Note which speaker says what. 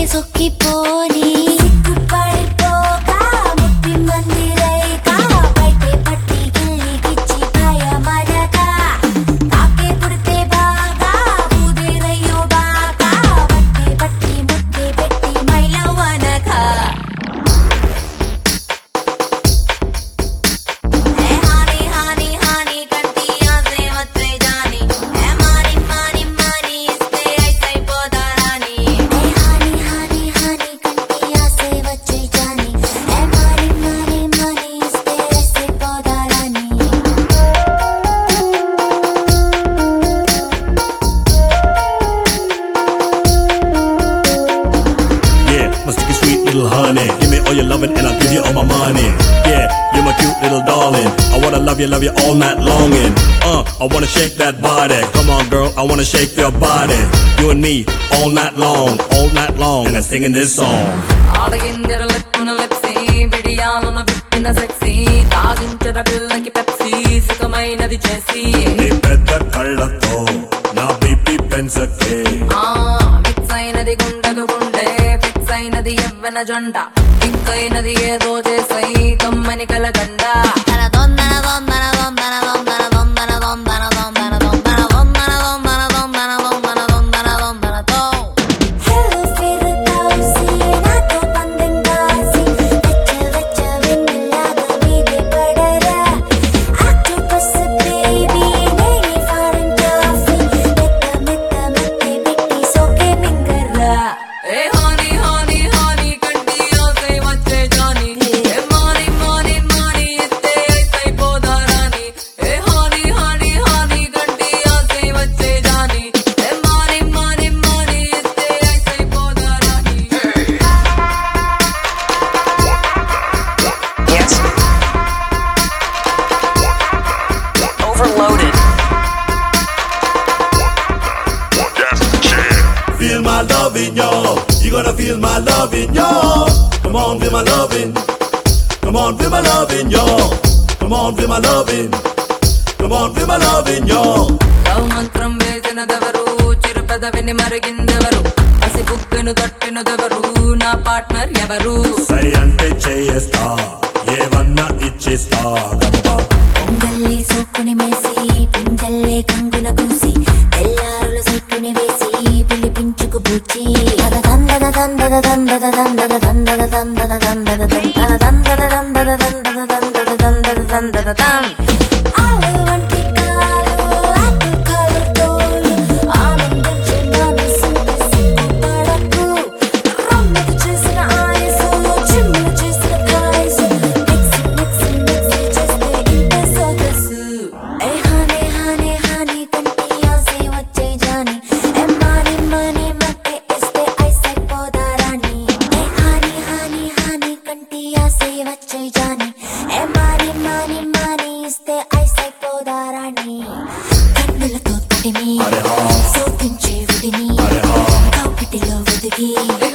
Speaker 1: సొక్కిపోని సిగ్గుపడిపోగా ముప్పి మంది రైగా బయటే పట్టి గిల్లి గిచ్చి భయమనగా తాకే పుడితే బాగా ఊదిరయ్యో బాగా బట్టి బట్టి ముద్దే పెట్టి మైలవనగా హాని హాని హాని కంటి ఆసే వచ్చే జాని మాని మాని మాని ఇస్తే అయిపోదారాని హాని హాని హాని కంటి ఆసే వచ్చే జాని మాని మాని మాని ఇస్తే అయిపోదారాని
Speaker 2: Yeah, my sticky sweet little honey. Give me all your loving and I'll give you all my money. Yeah, you're my cute little darling. I wanna love you all night long. And I wanna shake that body. Come on, girl, I wanna shake your body. You and me all night long, and I'm singing this song.
Speaker 3: ఆడగింజర లెక్కున లెప్సీ బిడియాలన విప్పిన sexy తాగించర పిల్లకి Pepsi సుఖమైనది చేసి
Speaker 2: నీ పెద్ద కళ్ళతో నా BP పెంచకే.
Speaker 3: Fix అయినది గుండెకు గుండె ఫిక్స్ అయినది ఎవ్వన జంట ఫిక్స్ అయినది ఏదో చేసై కమ్మని కలగండ ఏ హాని హాని హాని కంటి ఆసే వచ్చే జాని ఏ మాని మాని మాని ఇస్తే అయిపోదారాని ఏ హాని హాని హాని కంటి ఆసే వచ్చే జాని ఏ మాని మాని మాని ఇస్తే అయిపోదారాని
Speaker 4: Yes. Overloaded.
Speaker 2: Feel my loving, y'all. You gonna feel my loving, y'all. Come on, feel my loving. Come on, feel my loving, y'all. Come on, feel my loving. Come on, feel my loving, y'all.
Speaker 3: Love మంత్రం వేసినదెవరు చిరు పెదవిని మరిగిందెవరు అసి బుక్కును తట్టినదెవరు నా partner ఎవరు
Speaker 2: సై అంటే చేయేస్తా ఏవన్నా ఇచ్చేస్తా గంప.
Speaker 1: పొంగల్లే సోకుని మేసి పింజల్లే కంగున కూసి తెల్లారులు సొట్టుని వేసి పిలిపించుకు పూచి దందద దందద దందద దందద దందద దందద దందద దందద దందద దందద దందద దందద దందద దందద దం ఆలు వంటి కాలు అటు కాలు తోలు ఆనందించే మనసు సిగ్గుపడకు రమ్ముకు చేసిన ఆయసు చిమ్ములు చేసిన కాయసు మిక్సీ మిక్సీ మిక్సీ చేస్తే ఇంత సొగసు ఏ హాని హాని హాని కంటి ఆసే వచ్చే జాని ఏ మాని మాని మట్టే ఇస్తే అయిపోదారాని ఏ హాని హాని హాని కంటి ఆసే వచ్చే జాని ఏ మాని మాని మాని ఇస్తే అయిపోదారాని కన్నులతో తడిమి
Speaker 2: అరే హా,
Speaker 1: సోపించే ఉడిని
Speaker 2: అరే హా.
Speaker 1: కౌకిటిలో ఒదిగి